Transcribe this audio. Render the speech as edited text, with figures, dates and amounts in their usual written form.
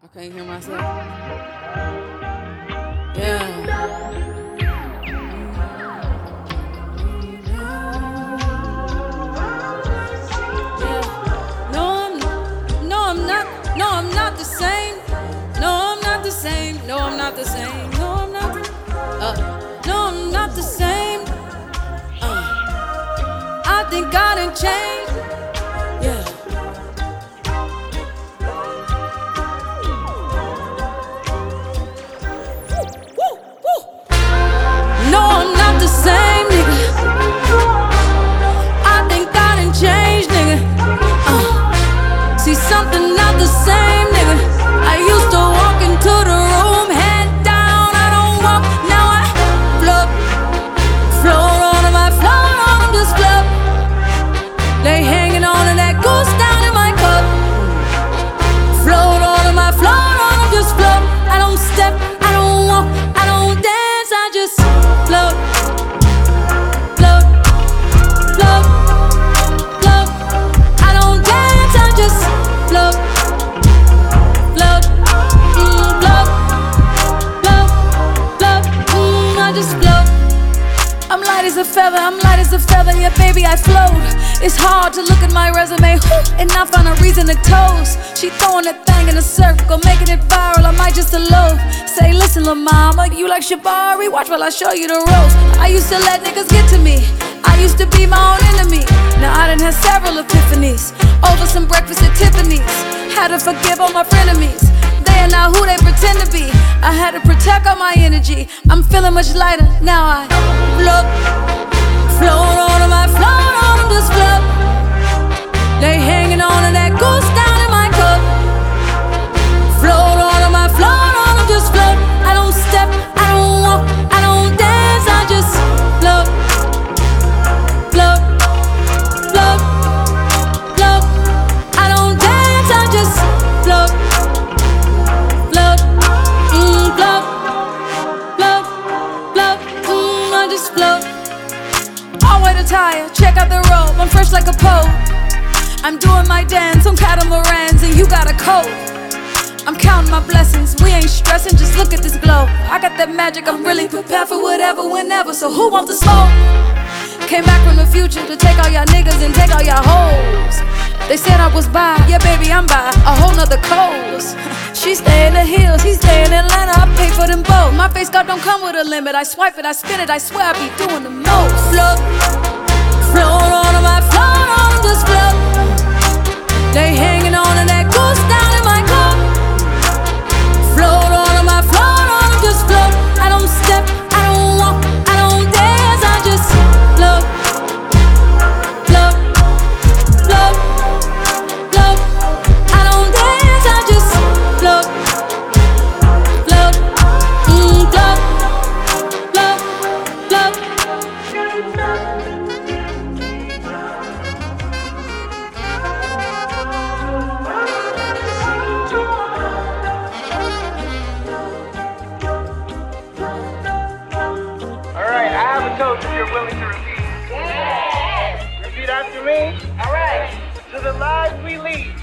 I can't hear myself. Yeah. No, I'm not the same. No, I'm not the same. No, I'm not the same. No, I'm not. No, I'm not the same. I think I done changed. Yeah. Woo, woo. No, I'm not the same, nigga. I think I done changed, nigga. See something not the same, nigga. I used to walk into the room, head down, I don't walk, now I float on them, I float on them, just float. They hanging on to that goose down in my cup. Float on them, I float on them, just float. I don't step, I don't walk, I don't dance, I just float. Float, float, float. I don't dance, I just float. Float, float, float, float, I just float. I'm light as a feather, I'm light as a feather, yeah baby I float. It's hard to look at my resume and not find a reason to toast. She throwing that thing in a circle, making it viral, I might just elope. Say listen lil' mama, you like Shabari, watch while I show you the ropes. I used to let niggas get to me, I used to be my own enemy. Now I done had several epiphanies, over some breakfast at Tiffany's. Had to forgive all my frenemies, they are not who they pretend to be. I had to protect all my energy, I'm feeling much lighter, now I float. Float on them, I float on them, just float. They hanging on to that goose down in my cup. Float on them, I float on them, just float. I don't step, I don't walk, I don't dance, I just float. Float, float, float. I don't dance, I just float. Float, float, float, float, I just float. I'll wear the tire, check out the robe, I'm fresh like a pope. I'm doing my dance on catamarans and you got a coat. I'm counting my blessings, we ain't stressing, just look at this glow. I got that magic, I'm really prepared for whatever, whenever, so who wants the smoke? Came back from the future to take all y'all niggas and take all y'all hoes. They said I was by, yeah baby I'm by a whole nother coast. She stay in the hills, he stay in Atlanta, I pay for them both. My face card don't come with a limit, I swipe it, I spin it, I swear I be doing the most. Float, float on them, I float on them, just float. They hanging on to that goose down in my cup. Float on them, I float on them, just float. I don't step, I don't walk, I don't dance, I just float. Float, float, float. I don't dance, I just float. Float, float, float, float. Alright, I have a toast if you're willing to repeat. Yes! Repeat after me. Alright. To the lives we lead.